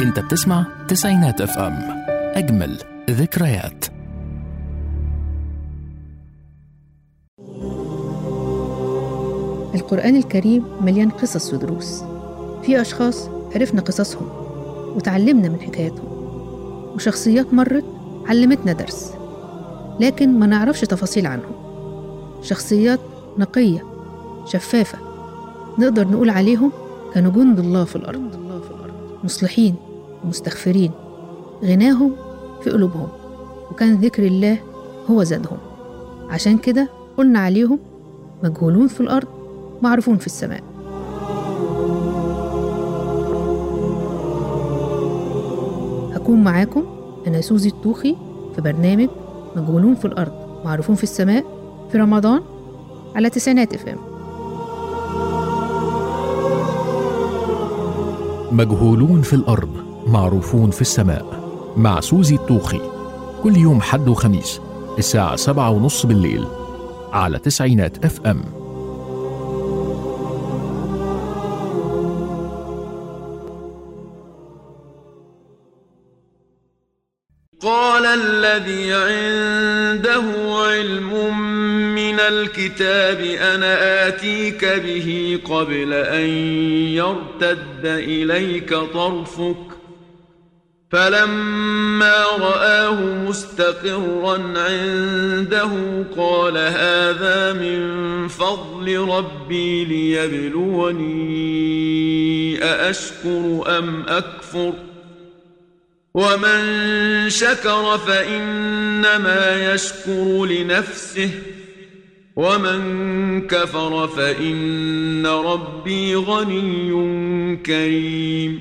انت بتسمع تسعينات اف ام، اجمل ذكريات. القرآن الكريم مليان قصص ودروس. في أشخاص عرفنا قصصهم وتعلمنا من حكاياتهم، وشخصيات مرت علمتنا درس لكن ما نعرفش تفاصيل عنهم. شخصيات نقية شفافة نقدر نقول عليهم كانوا جند الله في الأرض، مصلحين ومستغفرين، غناهم في قلوبهم، وكان ذكر الله هو زادهم. عشان كده قلنا عليهم مجهولون في الأرض معروفون في السماء. هكون معاكم أنا سوزي الطوخي في برنامج مجهولون في الأرض معروفون في السماء في رمضان على تسعينات اف ام. مجهولون في الأرض معروفون في السماء مع سوزي الطوخي، كل يوم حد وخميس الساعة 7:30 بالليل على تسعينات اف ام. قال الذي عنده علم من الكتاب أنا آتيك به قبل أن يرتد إليك طرفك فلما رآه مستقرا عنده قال هذا من فضل ربي ليبلوني أأشكر أم أكفر ومن شكر فإنما يشكر لنفسه ومن كفر فإن ربي غني كريم.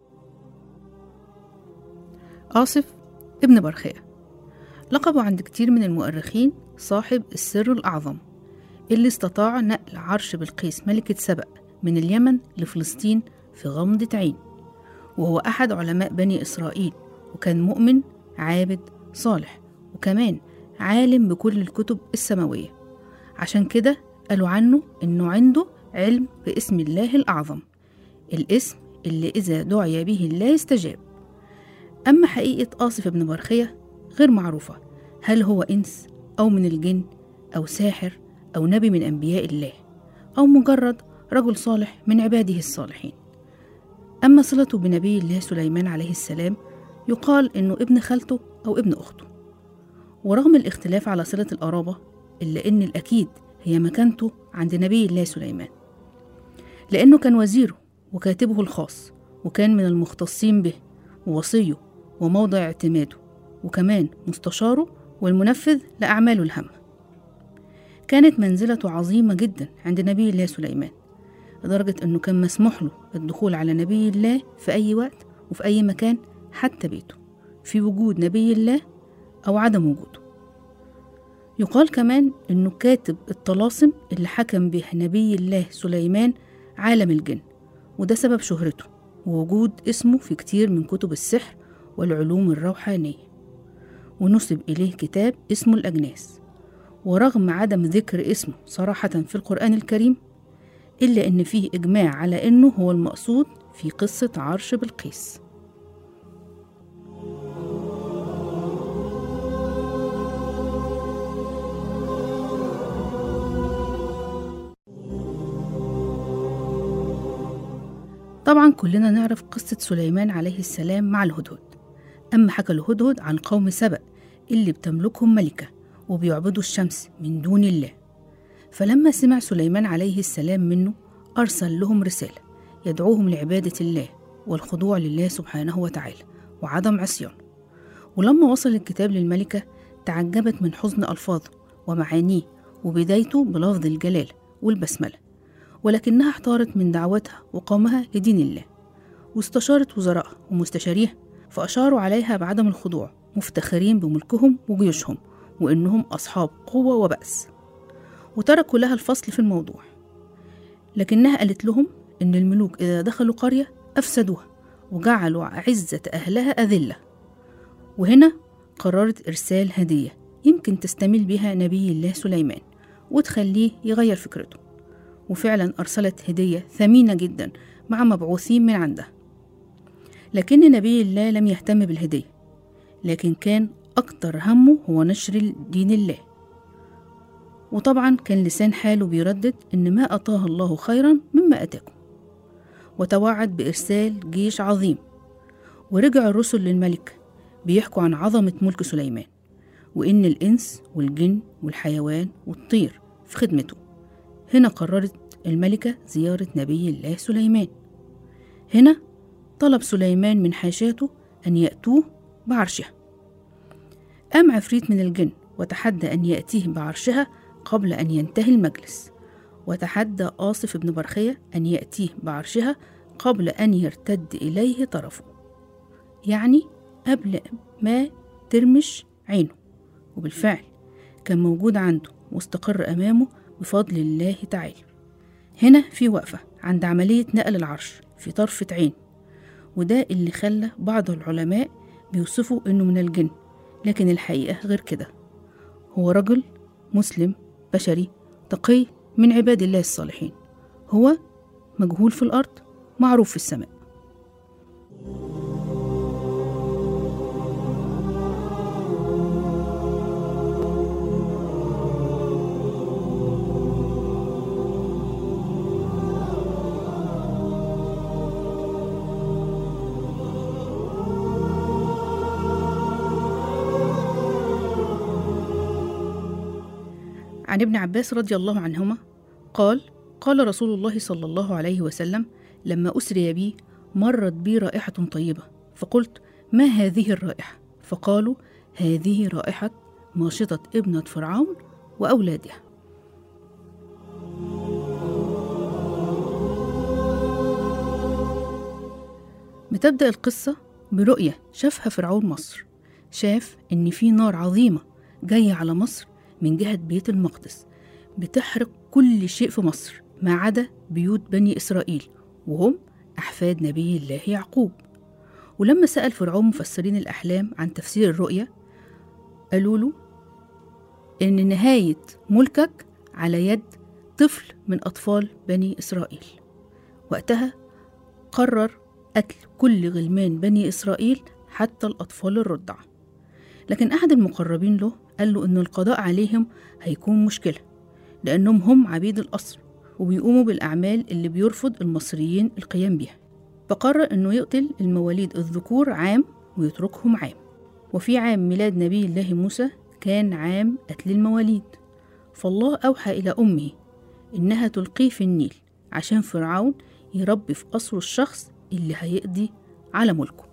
آصف ابن برخية لقبه عند كتير من المؤرخين صاحب السر الأعظم، اللي استطاع نقل عرش بلقيس ملكة سبأ من اليمن لفلسطين في غمضة عين، وهو أحد علماء بني إسرائيل، وكان مؤمن عابد صالح، وكمان عالم بكل الكتب السماوية. عشان كده قالوا عنه إنه عنده علم باسم الله الأعظم، الاسم اللي إذا دعي به الله يستجاب. أما حقيقة آصف بن برخية غير معروفة، هل هو إنس أو من الجن أو ساحر أو نبي من أنبياء الله أو مجرد رجل صالح من عباده الصالحين. أما صلته بنبي الله سليمان عليه السلام يقال إنه ابن خالته أو ابن أخته. ورغم الاختلاف على صلة القرابة إلا إن الأكيد هي مكانته عند نبي الله سليمان، لأنه كان وزيره وكاتبه الخاص، وكان من المختصين به ووصيه وموضع اعتماده، وكمان مستشاره والمنفذ لأعماله الهامة. كانت منزلته عظيمة جدا عند نبي الله سليمان، لدرجة أنه كان مسموح له الدخول على نبي الله في أي وقت وفي أي مكان، حتى بيته، في وجود نبي الله أو عدم وجوده. يقال كمان أنه كاتب الطلاسم اللي حكم به نبي الله سليمان عالم الجن، وده سبب شهرته ووجود اسمه في كتير من كتب السحر والعلوم الروحانية. ونسب إليه كتاب اسمه الأجناس، ورغم عدم ذكر اسمه صراحة في القرآن الكريم إلا أن فيه إجماع على أنه هو المقصود في قصة عرش بلقيس. طبعا كلنا نعرف قصة سليمان عليه السلام مع الهدهد. أما حكى الهدهد عن قوم سبأ اللي بتملكهم ملكة وبيعبدوا الشمس من دون الله، فلما سمع سليمان عليه السلام منه أرسل لهم رسالة يدعوهم لعبادة الله والخضوع لله سبحانه وتعالى وعدم عصيانه. ولما وصل الكتاب للملكة تعجبت من حسن ألفاظه ومعانيه وبدايته بلفظ الجلال والبسملة، ولكنها احتارت من دعوتها وقامها لدين الله، واستشارت وزرائها ومستشاريها فأشاروا عليها بعدم الخضوع، مفتخرين بملكهم وجيوشهم وإنهم أصحاب قوة وبأس، وتركوا لها الفصل في الموضوع. لكنها قالت لهم إن الملوك إذا دخلوا قرية أفسدوها وجعلوا عزة أهلها أذلة. وهنا قررت إرسال هدية يمكن تستميل بها نبي الله سليمان وتخليه يغير فكرته، وفعلا أرسلت هدية ثمينة جدا مع مبعوثين من عندها. لكن نبي الله لم يهتم بالهدية، لكن كان أكتر همه هو نشر دين الله. وطبعا كان لسان حاله بيردد إن ما أعطاه الله خيرا مما أتاكم، وتوعد بإرسال جيش عظيم. ورجع الرسل للملك بيحكوا عن عظمة ملك سليمان، وإن الإنس والجن والحيوان والطير في خدمته. هنا قررت الملكة زيارة نبي الله سليمان. هنا طلب سليمان من حاشاته أن يأتوه بعرشها. قام عفريت من الجن وتحدى أن يأتيه بعرشها قبل أن ينتهي المجلس، وتحدى آصف بن برخية أن يأتيه بعرشها قبل أن يرتد إليه طرفه، يعني قبل ما ترمش عينه. وبالفعل كان موجود عنده واستقر أمامه بفضل الله تعالى. هنا في وقفة عند عملية نقل العرش في طرفة عين، وده اللي خلى بعض العلماء بيوصفوا إنه من الجن، لكن الحقيقة غير كده. هو رجل مسلم بشري تقي من عباد الله الصالحين، هو مجهول في الأرض معروف في السماء. عن ابن عباس رضي الله عنهما قال: قال رسول الله صلى الله عليه وسلم: لما أسري بي مرت بي رائحة طيبة، فقلت: ما هذه الرائحة؟ فقالوا: هذه رائحة ماشطة ابنة فرعون وأولادها. بتبدأ القصة برؤية شافها فرعون مصر. شاف إن في نار عظيمة جاية على مصر من جهة بيت المقدس، بتحرق كل شيء في مصر ما عدا بيوت بني إسرائيل، وهم أحفاد نبي الله يعقوب. ولما سأل فرعون مفسرين الأحلام عن تفسير الرؤية، قالوا له إن نهاية ملكك على يد طفل من أطفال بني إسرائيل. وقتها قرر قتل كل غلمان بني إسرائيل حتى الأطفال الرضع. لكن أحد المقربين له قال له إن القضاء عليهم هيكون مشكلة، لأنهم هم عبيد الأسر وبيقوموا بالأعمال اللي بيرفض المصريين القيام بيها. فقرر إنه يقتل المواليد الذكور عام ويتركهم عام. وفي عام ميلاد نبي الله موسى كان عام قتل المواليد، فالله أوحى إلى أمه إنها تلقيه في النيل عشان فرعون يربي في قصره الشخص اللي هيقضي على ملكه.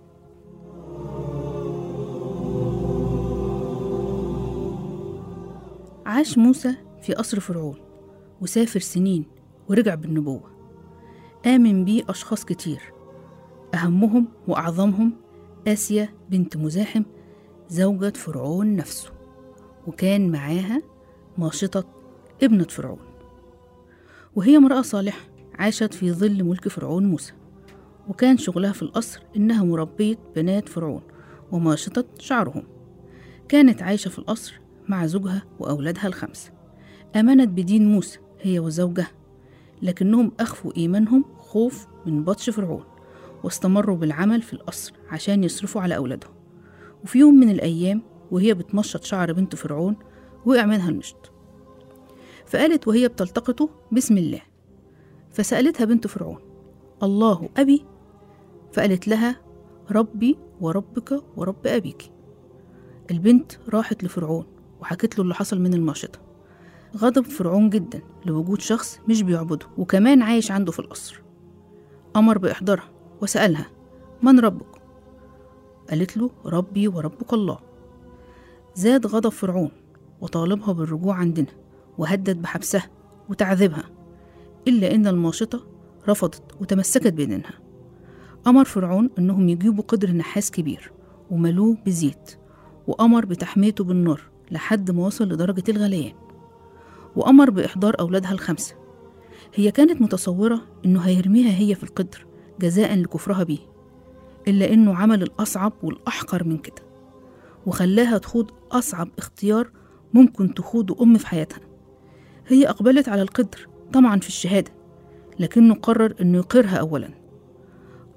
عاش موسى في قصر فرعون وسافر سنين ورجع بالنبوة. آمن بيه أشخاص كتير، أهمهم وأعظمهم آسيا بنت مزاحم زوجة فرعون نفسه، وكان معاها ماشطة ابنة فرعون، وهي امرأة صالحة عاشت في ظل ملك فرعون موسى، وكان شغلها في القصر إنها مربية بنات فرعون وماشطة شعرهم. كانت عايشة في القصر مع زوجها وأولادها ال5. آمنت بدين موسى هي وزوجها، لكنهم أخفوا إيمانهم خوف من بطش فرعون، واستمروا بالعمل في القصر عشان يصرفوا على أولادهم. وفي يوم من الأيام وهي بتمشط شعر بنت فرعون وقع منها المشط، فقالت وهي بتلتقطه: بسم الله. فسألتها بنت فرعون: الله أبي؟ فقالت لها: ربي وربك ورب أبيك. البنت راحت لفرعون وحكت له اللي حصل من الماشطة. غضب فرعون جدا لوجود شخص مش بيعبده وكمان عايش عنده في القصر. أمر بإحضارها وسألها: من ربك؟ قالت له: ربي وربك الله. زاد غضب فرعون وطالبها بالرجوع عندنا وهدد بحبسها وتعذيبها، إلا إن الماشطة رفضت وتمسكت بدينها. أمر فرعون إنهم يجيبوا قدر نحاس كبير وملوه بزيت، وأمر بتحميته بالنار لحد ما وصل لدرجة الغليان، وأمر بإحضار أولادها ال5. هي كانت متصورة إنه هيرميها هي في القدر جزاء لكفرها بيه، إلا إنه عمل الأصعب والأحقر من كده، وخلاها تخوض أصعب اختيار ممكن تخوضه أم في حياتها. هي أقبلت على القدر طمعا في الشهادة، لكنه قرر إنه يقرها أولا.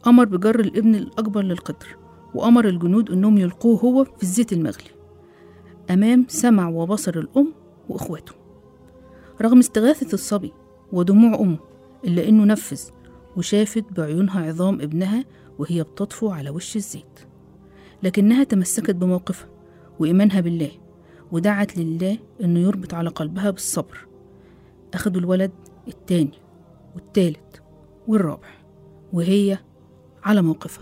أمر بجر الابن الأكبر للقدر، وأمر الجنود أنهم يلقوه هو في الزيت المغلي أمام سمع وبصر الأم وإخواته. رغم استغاثة الصبي ودموع أمه إلا أنه نفذ، وشافت بعيونها عظام ابنها وهي بتطفو على وش الزيت، لكنها تمسكت بموقفها وإيمانها بالله، ودعت لله أنه يربط على قلبها بالصبر. أخدوا الولد التاني والتالت والرابع وهي على موقفها.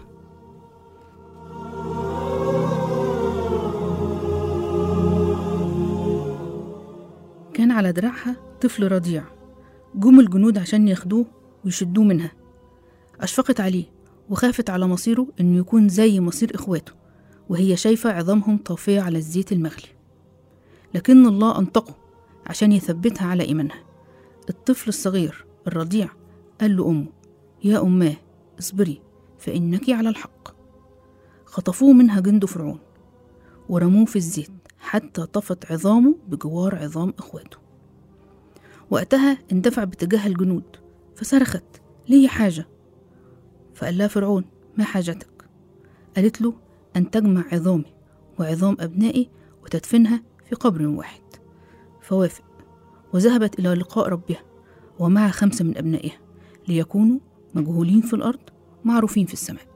كان على دراعها طفل رضيع. جم الجنود عشان ياخدوه ويشدوه منها. أشفقت عليه وخافت على مصيره إنه يكون زي مصير إخواته، وهي شايفة عظامهم طافية على الزيت المغلي. لكن الله أنطقه عشان يثبتها على إيمانها. الطفل الصغير الرضيع قال له أمه: يا أماه اصبري فإنك على الحق. خطفوه منها جند فرعون ورموه في الزيت حتى طفت عظامه بجوار عظام إخواته. وقتها اندفع باتجاه الجنود فصرخت: لي حاجة. فقال لها فرعون: ما حاجتك؟ قالت له: أن تجمع عظامي وعظام أبنائي وتدفنها في قبر واحد. فوافق، وذهبت إلى لقاء ربها ومع 5 من أبنائها ليكونوا مجهولين في الأرض معروفين في السماء.